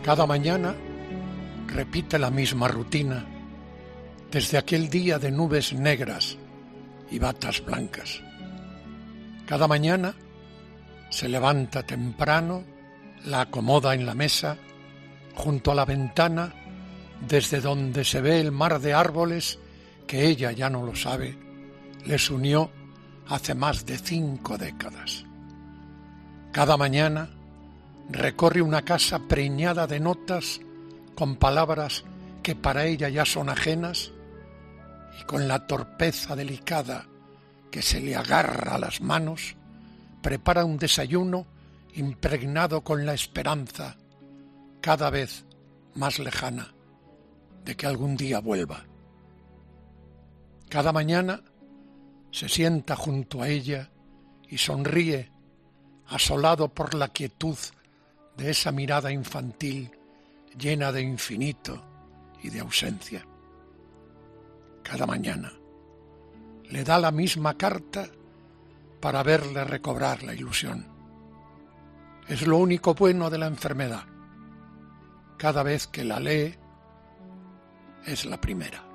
Cada mañana repite la misma rutina desde aquel día de nubes negras y batas blancas. Cada mañana se levanta temprano, la acomoda en la mesa, junto a la ventana, desde donde se ve el mar de árboles que ella ya no lo sabe, les unió hace más de 5 décadas. Cada mañana recorre una casa preñada de notas con palabras que para ella ya son ajenas y con la torpeza delicada que se le agarra a las manos, prepara un desayuno impregnado con la esperanza, cada vez más lejana, de que algún día vuelva. Cada mañana se sienta junto a ella y sonríe, asolado por la quietud de esa mirada infantil llena de infinito y de ausencia. Cada mañana le da la misma carta para verle recobrar la ilusión. Es lo único bueno de la enfermedad. Cada vez que la lee, es la primera.